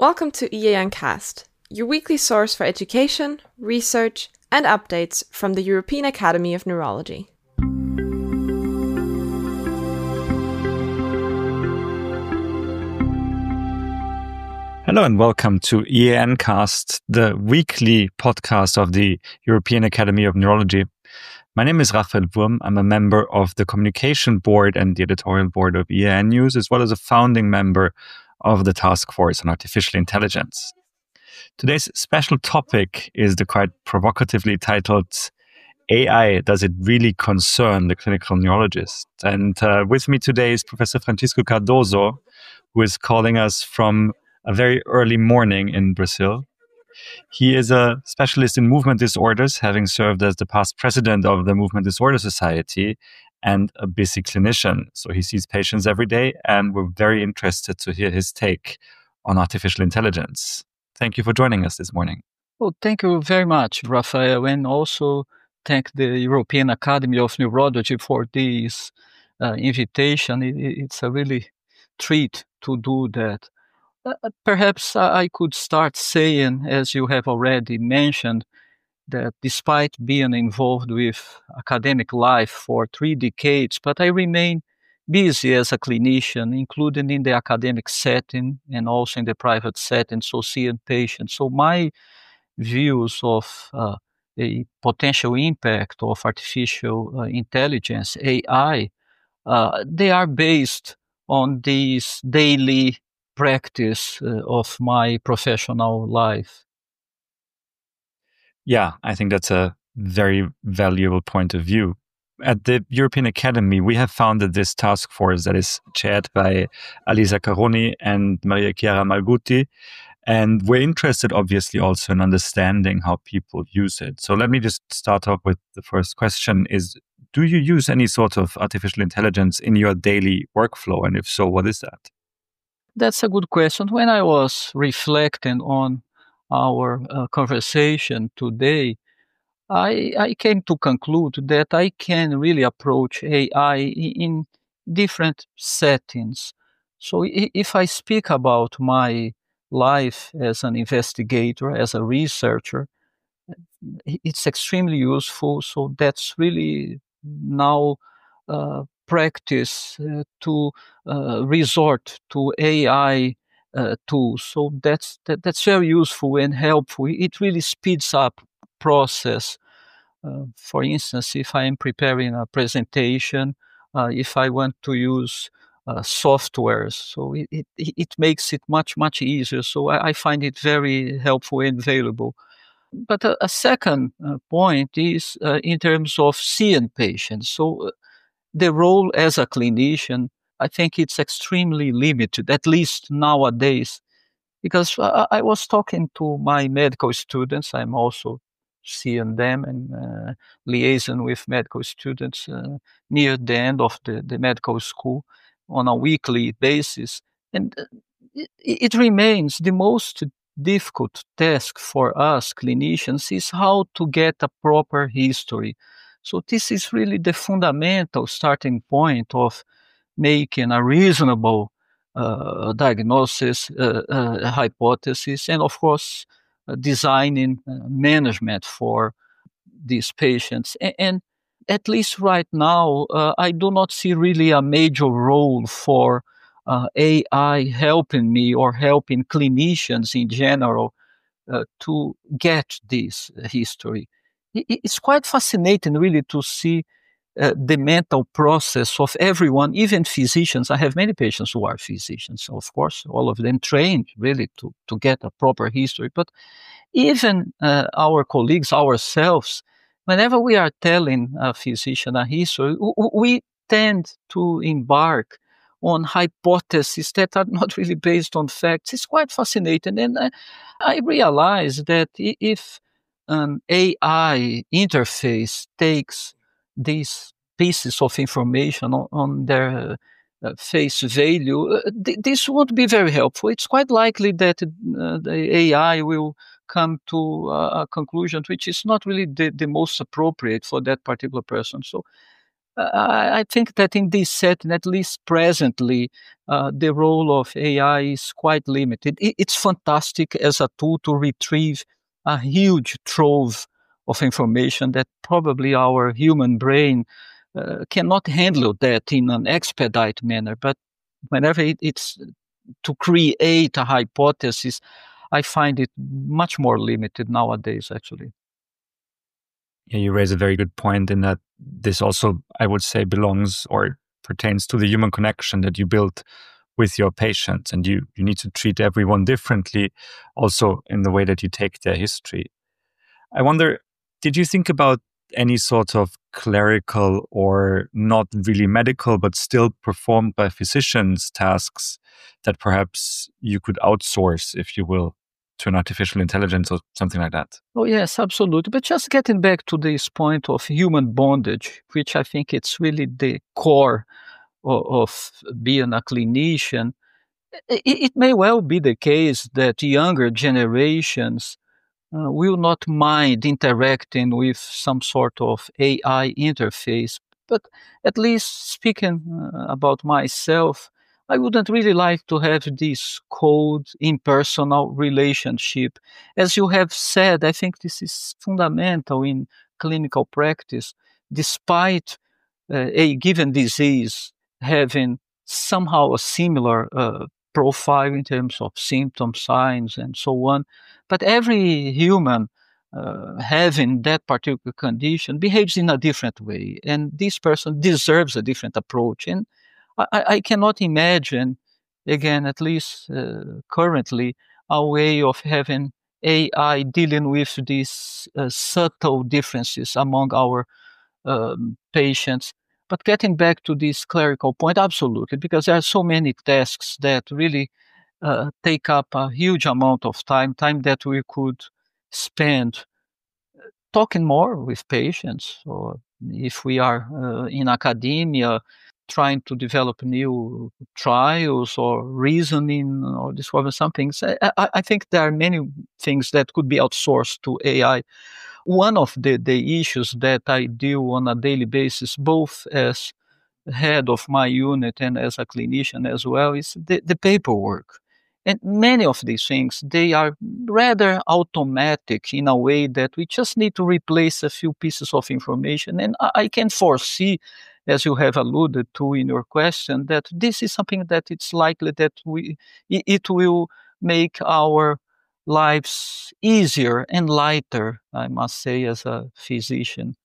Welcome to EAN Cast, your weekly source for education, research, and updates from the European Academy of Neurology. Hello and welcome to EAN Cast, the weekly podcast of the European Academy of Neurology. My name is Raphael Wurm. I'm a member of the communication board and the editorial board of EAN News, as well as a founding member of the Task Force on Artificial Intelligence. Today's special topic is the quite provocatively titled AI, Does It Really Concern the Clinical Neurologist? And with me today is Professor Francisco Cardoso, who is calling us from a very early morning in Brazil. He is a specialist in movement disorders, having served as the past president of the Movement Disorder Society and a busy clinician. So he sees patients every day, and we're very interested to hear his take on artificial intelligence. Thank you for joining us this morning. Well, thank you very much, Raphael, and also thank the European Academy of Neurology for this invitation. It's a really treat to do that. Perhaps I could start saying, as you have already mentioned, that despite being involved with academic life for 3 decades, but I remain busy as a clinician, including in the academic setting and also in the private setting, so seeing patients. So my views of a potential impact of artificial intelligence, AI, they are based on this daily practice of my professional life. Yeah, I think that's a very valuable point of view. At the European Academy, we have founded this task force that is chaired by Ali Zaccaroni and Maria Chiara Malgutti. And we're interested, obviously, also in understanding how people use it. So let me just start off with the first question is, do you use any sort of artificial intelligence in your daily workflow? And if so, what is that? That's a good question. When I was reflecting on our conversation today, I came to conclude that I can really approach AI in different settings. So if I speak about my life as an investigator, as a researcher, it's extremely useful. So that's really now practice to resort to AI tools. So that's very useful and helpful. It really speeds up process. For instance, if I am preparing a presentation, if I want to use softwares, so it makes it much easier. So I find it very helpful and valuable. But a second point is in terms of seeing patients. So the role as a clinician, I think it's extremely limited, at least nowadays, because I was talking to my medical students. I'm also seeing them and liaison with medical students near the end of the medical school on a weekly basis. And it remains the most difficult task for us clinicians is how to get a proper history. So this is really the fundamental starting point of making a reasonable diagnosis, hypothesis, and of course, designing management for these patients. And at least right now, I do not see really a major role for AI helping me or helping clinicians in general to get this history. It's quite fascinating, really, to see the mental process of everyone, even physicians. I have many patients who are physicians, of course, all of them trained really to get a proper history. But even our colleagues, ourselves, whenever we are telling a physician a history, we tend to embark on hypotheses that are not really based on facts. It's quite fascinating. And I realize that if an AI interface takes these pieces of information on their face value, this would be very helpful. It's quite likely that the AI will come to a conclusion which is not really the most appropriate for that particular person. So I think that in this setting, at least presently, the role of AI is quite limited. It's fantastic as a tool to retrieve a huge trove of information that probably our human brain cannot handle that in an expedite manner. But whenever it's to create a hypothesis, I find it much more limited nowadays, actually. Yeah, you raise a very good point in that this also, I would say, belongs or pertains to the human connection that you build with your patients. And you need to treat everyone differently, also in the way that you take their history. I wonder, did you think about any sort of clerical or not really medical, but still performed by physicians tasks that perhaps you could outsource, if you will, to an artificial intelligence or something like that? Oh, yes, absolutely. But just getting back to this point of human bondage, which I think it's really the core of being a clinician, it may well be the case that younger generations will not mind interacting with some sort of AI interface. But at least speaking about myself, I wouldn't really like to have this cold, impersonal relationship. As you have said, I think this is fundamental in clinical practice. Despite a given disease having somehow a similar profile in terms of symptoms, signs, and so on, but every human having that particular condition behaves in a different way, and this person deserves a different approach. And I cannot imagine, again, at least currently, a way of having AI dealing with these subtle differences among our patients. But getting back to this clerical point, absolutely, because there are so many tasks that really take up a huge amount of time that we could spend talking more with patients, or if we are in academia, trying to develop new trials or reasoning or discover some things. I think there are many things that could be outsourced to AI. One of the issues that I deal on a daily basis, both as head of my unit and as a clinician as well, is the paperwork. And many of these things, they are rather automatic in a way that we just need to replace a few pieces of information. And I can foresee, as you have alluded to in your question, that this is something that it's likely that it will make our lives easier and lighter, I must say, as a physician.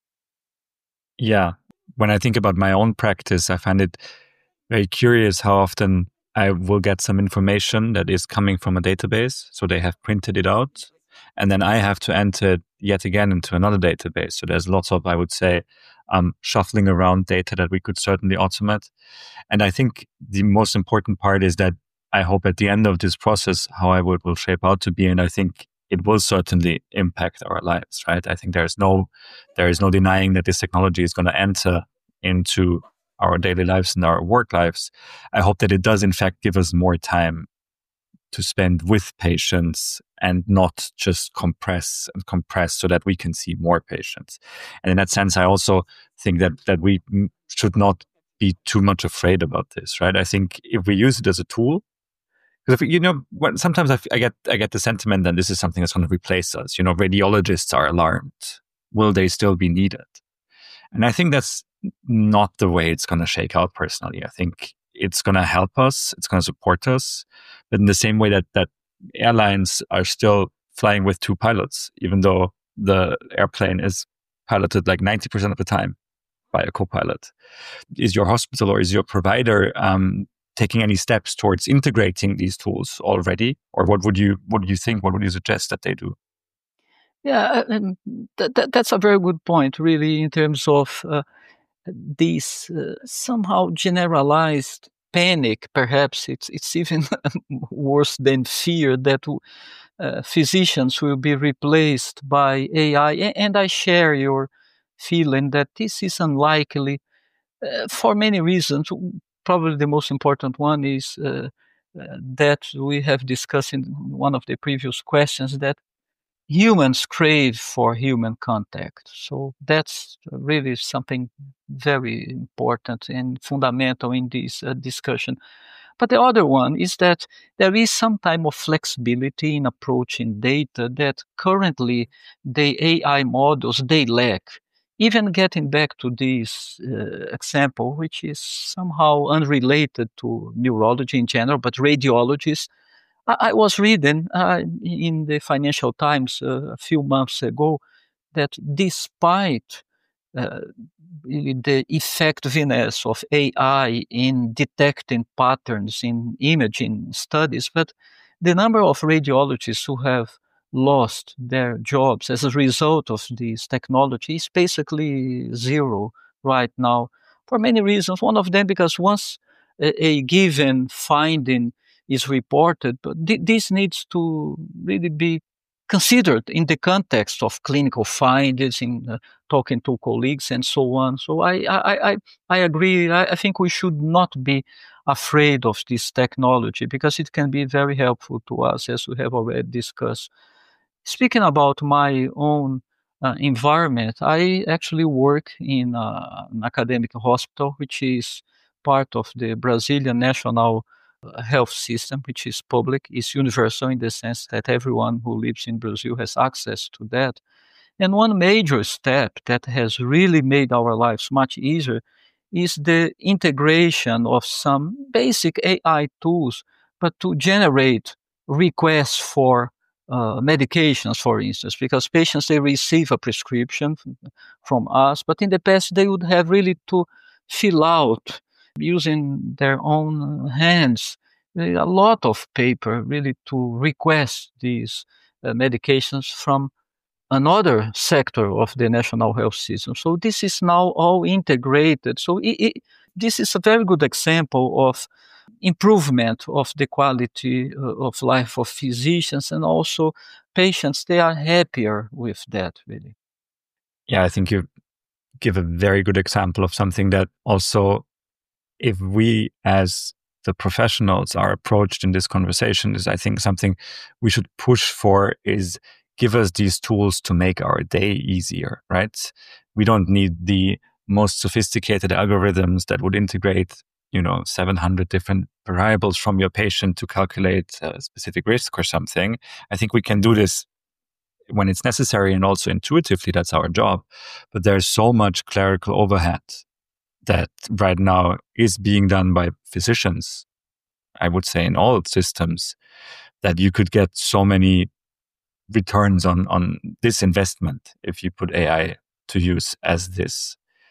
Yeah. When I think about my own practice, I find it very curious how often I will get some information that is coming from a database. So they have printed it out, and then I have to enter it yet again into another database. So there's lots of, I would say, shuffling around data that we could certainly automate. And I think the most important part is that I hope at the end of this process, how I will shape out to be. And I think it will certainly impact our lives, right? I think there is no denying that this technology is going to enter into our daily lives and our work lives. I hope that it does in fact give us more time to spend with patients and not just compress so that we can see more patients. And in that sense, I also think that we should not be too much afraid about this, right? I think if we use it as a tool, because sometimes I get the sentiment that this is something that's going to replace us. Radiologists are alarmed. Will they still be needed? And I think that's not the way it's going to shake out personally. I think it's going to help us. It's going to support us. But in the same way that airlines are still flying with two pilots, even though the airplane is piloted like 90% of the time by a co-pilot. Is your hospital or is your provider taking any steps towards integrating these tools already? Or what would you think? What would you suggest that they do? Yeah, and that's a very good point, really, in terms of this somehow generalized panic. Perhaps it's even worse than fear that physicians will be replaced by AI. And I share your feeling that this is unlikely for many reasons. Probably the most important one is that we have discussed in one of the previous questions, that humans crave for human contact. So that's really something very important and fundamental in this discussion. But the other one is that there is some type of flexibility in approaching data that currently the AI models they lack. Even getting back to this example, which is somehow unrelated to neurology in general, but radiologists, I was reading in the Financial Times a few months ago that despite uh, really the effectiveness of AI in detecting patterns in imaging studies, but the number of radiologists who have lost their jobs as a result of this technology is basically zero right now for many reasons. One of them because once a given finding is reported, but this needs to really be considered in the context of clinical findings, in talking to colleagues and so on. So I agree. I think we should not be afraid of this technology because it can be very helpful to us, as we have already discussed. Speaking about my own environment, I actually work in an academic hospital, which is part of the Brazilian national health system, which is public, is universal in the sense that everyone who lives in Brazil has access to that. And one major step that has really made our lives much easier is the integration of some basic AI tools, but to generate requests for medications, for instance, because patients they receive a prescription from us, but in the past they would have really to fill out using their own hands a lot of paper really to request these medications from another sector of the national health system. So this is now all integrated. So this is a very good example of improvement of the quality of life of physicians and also patients. They are happier with that, really. Yeah, I think you give a very good example of something that also, if we as the professionals are approached in this conversation, is I think something we should push for is give us these tools to make our day easier, right? We don't need the most sophisticated algorithms that would integrate 700 different variables from your patient to calculate a specific risk or something. I think we can do this when it's necessary and also intuitively. That's our job. But there's so much clerical overhead that right now is being done by physicians, I would say in all systems, that you could get so many returns on this investment if you put AI to use as this.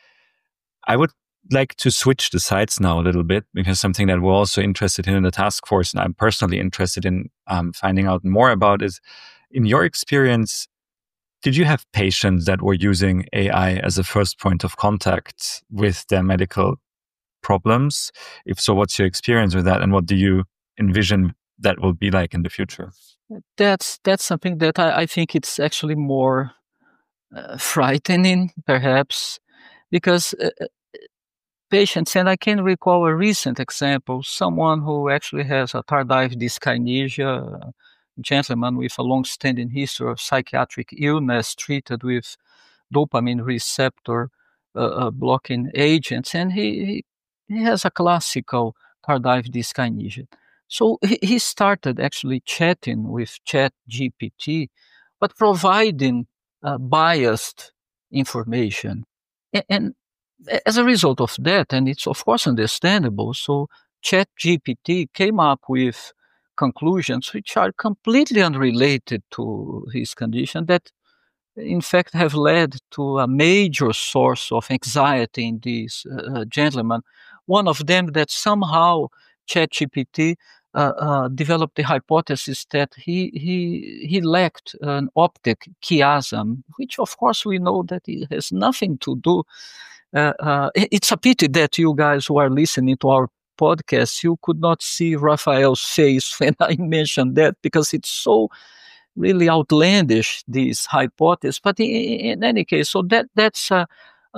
I would like to switch the sides now a little bit, because something that we're also interested in the task force, and I'm personally interested in finding out more about, is, in your experience, did you have patients that were using AI as a first point of contact with their medical problems? If so, what's your experience with that, and what do you envision that will be like in the future? That's something that I think it's actually more frightening, perhaps, because patients, and I can recall a recent example, someone who actually has a tardive dyskinesia, a gentleman with a long-standing history of psychiatric illness treated with dopamine receptor blocking agents, and he has a classical tardive dyskinesia. So he started actually chatting with ChatGPT, but providing biased information. And as a result of that, and it's of course understandable, so ChatGPT came up with conclusions which are completely unrelated to his condition that in fact have led to a major source of anxiety in this gentleman. One of them that somehow ChatGPT developed the hypothesis that he lacked an optic chiasm, which of course we know that it has nothing to do. It's a pity that you guys who are listening to our podcast, you could not see Raphael's face when I mentioned that, because it's so really outlandish, this hypothesis. But in any case, so that's an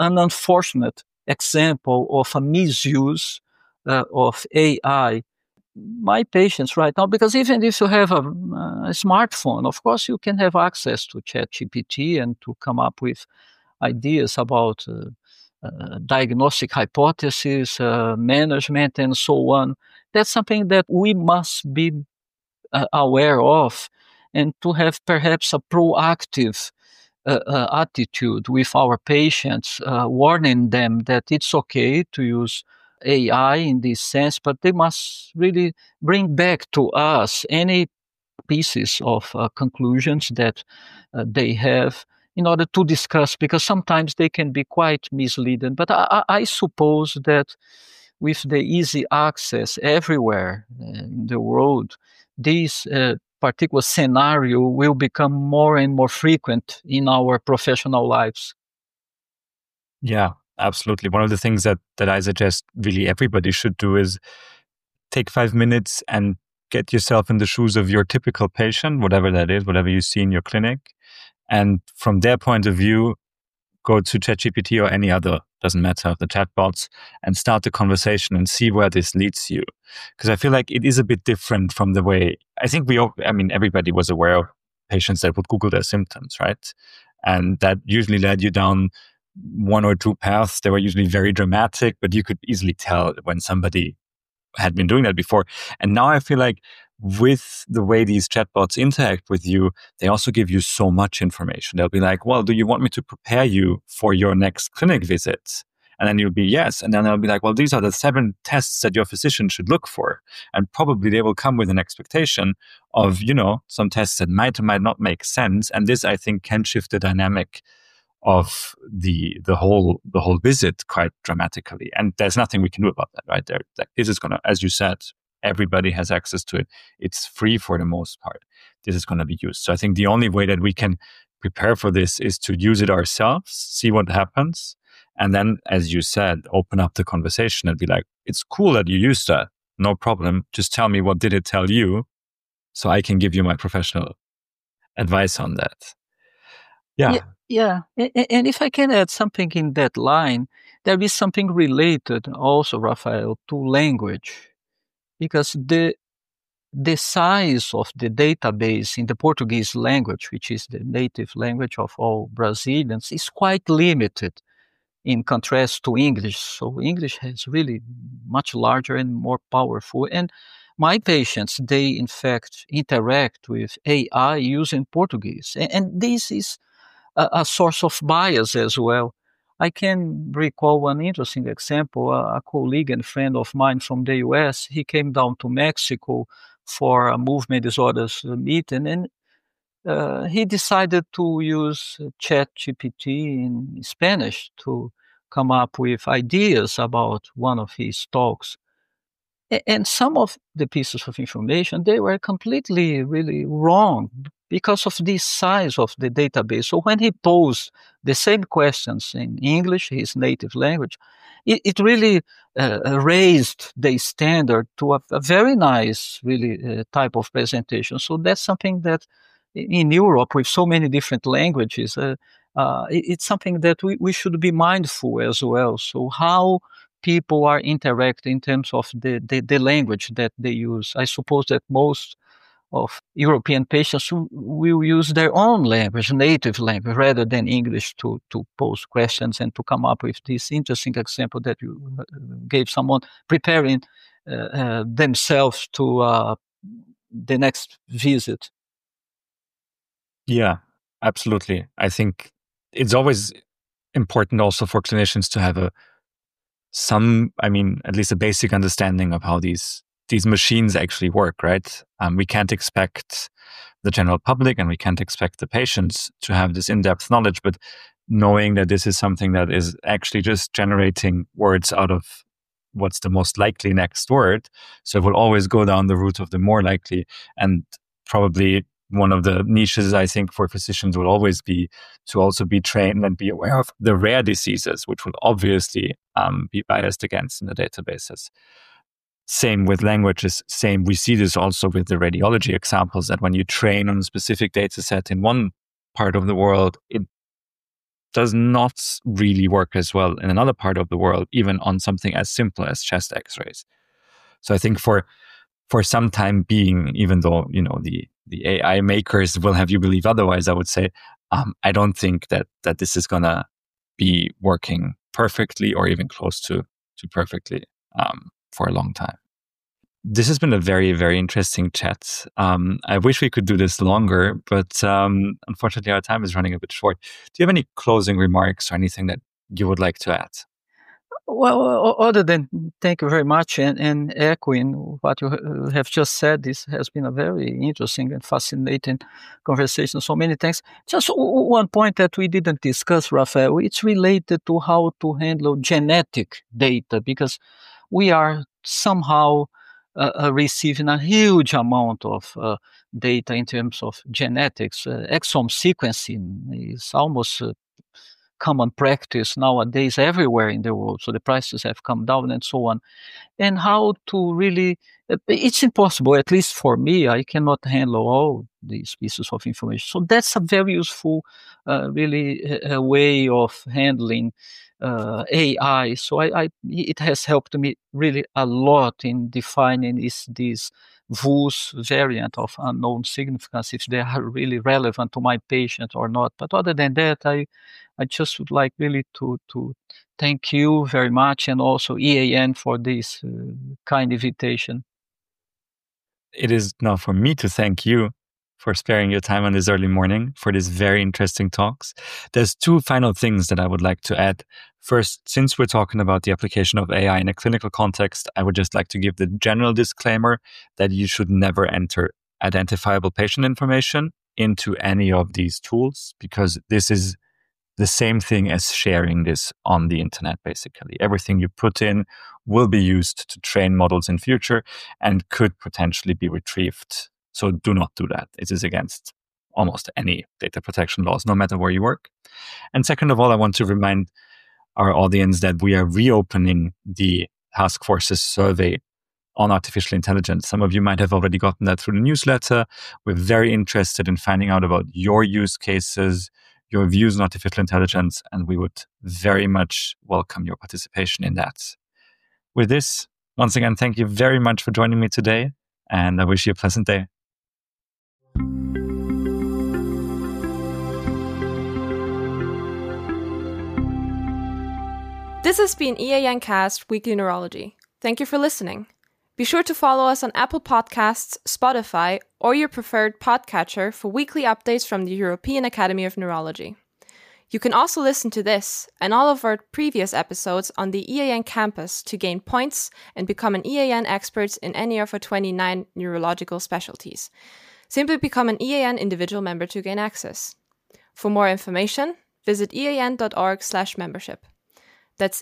unfortunate example of a misuse of AI my patients right now, because even if you have a smartphone, of course, you can have access to ChatGPT and to come up with ideas about diagnostic hypotheses, management, and so on. That's something that we must be aware of, and to have perhaps a proactive attitude with our patients, warning them that it's okay to use AI in this sense, but they must really bring back to us any pieces of conclusions that they have in order to discuss, because sometimes they can be quite misleading. But I suppose that with the easy access everywhere in the world, this particular scenario will become more and more frequent in our professional lives. Yeah, absolutely. One of the things that I suggest really everybody should do is take 5 minutes and get yourself in the shoes of your typical patient, whatever that is, whatever you see in your clinic. And from their point of view, go to ChatGPT or any other, doesn't matter, the chatbots, and start the conversation and see where this leads you. Because I feel like it is a bit different from the way, I think everybody was aware of patients that would Google their symptoms, right? And that usually led you down one or two paths. They were usually very dramatic, but you could easily tell when somebody had been doing that before. And now I feel like with the way these chatbots interact with you, they also give you so much information. They'll be like, well, do you want me to prepare you for your next clinic visit? And then you'll be, yes. And then they'll be like, well, these are the 7 tests that your physician should look for. And probably they will come with an expectation of, some tests that might or might not make sense. And this, I think, can shift the dynamic of the whole visit quite dramatically. And there's nothing we can do about that, right? This is going to, as you said, everybody has access to it. It's free for the most part. This is going to be used. So I think the only way that we can prepare for this is to use it ourselves, see what happens. And then, as you said, open up the conversation and be like, it's cool that you used that. No problem. Just tell me, what did it tell you? So I can give you my professional advice on that. Yeah. Yeah. And if I can add something in that line, there is something related also, Rafael, to language, because the size of the database in the Portuguese language, which is the native language of all Brazilians, is quite limited in contrast to English. So English is really much larger and more powerful. And my patients, they in fact interact with AI using Portuguese. And this is a source of bias as well. I can recall one interesting example. A colleague and friend of mine from the US, he came down to Mexico for a movement disorders meeting, and he decided to use ChatGPT in Spanish to come up with ideas about one of his talks. And some of the pieces of information, they were completely really wrong because of the size of the database. So when he posed the same questions in English, his native language, it really raised the standard to a very nice, really type of presentation. So that's something that in Europe, with so many different languages, it's something that we should be mindful as well. So how people are interacting in terms of the language that they use. I suppose that most of European patients will use their own language, native language, rather than English to pose questions and to come up with this interesting example that you gave, someone preparing themselves to the next visit. Yeah, absolutely. I think it's always important also for clinicians to have at least a basic understanding of how these machines actually work, right? We can't expect the general public and we can't expect the patients to have this in-depth knowledge, but knowing that this is something that is actually just generating words out of what's the most likely next word. So it will always go down the route of the more likely, and probably one of the niches, I think, for physicians will always be to also be trained and be aware of the rare diseases, which will obviously be biased against in the databases. Same with languages. Same, we see this also with the radiology examples, that when you train on a specific data set in one part of the world, it does not really work as well in another part of the world, even on something as simple as chest x-rays. So I think for for some time being, even though, the AI makers will have you believe otherwise, I would say, I don't think that this is going to be working perfectly or even close to perfectly for a long time. This has been a very, very interesting chat. I wish we could do this longer, but unfortunately our time is running a bit short. Do you have any closing remarks or anything that you would like to add? Well, other than thank you very much and echoing what you have just said, this has been a very interesting and fascinating conversation. So many thanks. Just one point that we didn't discuss, Rafael, it's related to how to handle genetic data, because we are somehow receiving a huge amount of data in terms of genetics. Exome sequencing is almost common practice nowadays everywhere in the world. So the prices have come down and so on. And how to really, it's impossible, at least for me, I cannot handle all these pieces of information. So that's a very useful, really a way of handling AI. So it has helped me really a lot in defining this VUS variant of unknown significance, if they are really relevant to my patient or not. But other than that, I just would like really to thank you very much, and also EAN for this kind invitation. It is now for me to thank you for sparing your time on this early morning for these very interesting talks. There's two final things that I would like to add. First, since we're talking about the application of AI in a clinical context, I would just like to give the general disclaimer that you should never enter identifiable patient information into any of these tools, because this is the same thing as sharing this on the internet, basically. Everything you put in will be used to train models in future and could potentially be retrieved. So do not do that. It is against almost any data protection laws, no matter where you work. And second of all, I want to remind our audience that we are reopening the Task Force's survey on artificial intelligence. Some of you might have already gotten that through the newsletter. We're very interested in finding out about your use cases, your views on artificial intelligence, and we would very much welcome your participation in that. With this, once again, thank you very much for joining me today, and I wish you a pleasant day. This has been EAN Cast Weekly Neurology. Thank you for listening. Be sure to follow us on Apple Podcasts, Spotify, or your preferred podcatcher for weekly updates from the European Academy of Neurology. You can also listen to this and all of our previous episodes on the EAN campus to gain points and become an EAN expert in any of our 29 neurological specialties. Simply become an EAN individual member to gain access. For more information, visit ean.org/membership. That's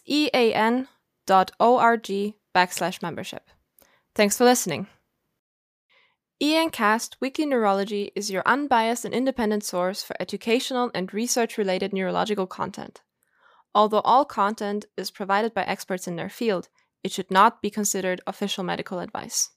ean.org/membership. Thanks for listening. EAN Cast Weekly Neurology is your unbiased and independent source for educational and research-related neurological content. Although all content is provided by experts in their field, it should not be considered official medical advice.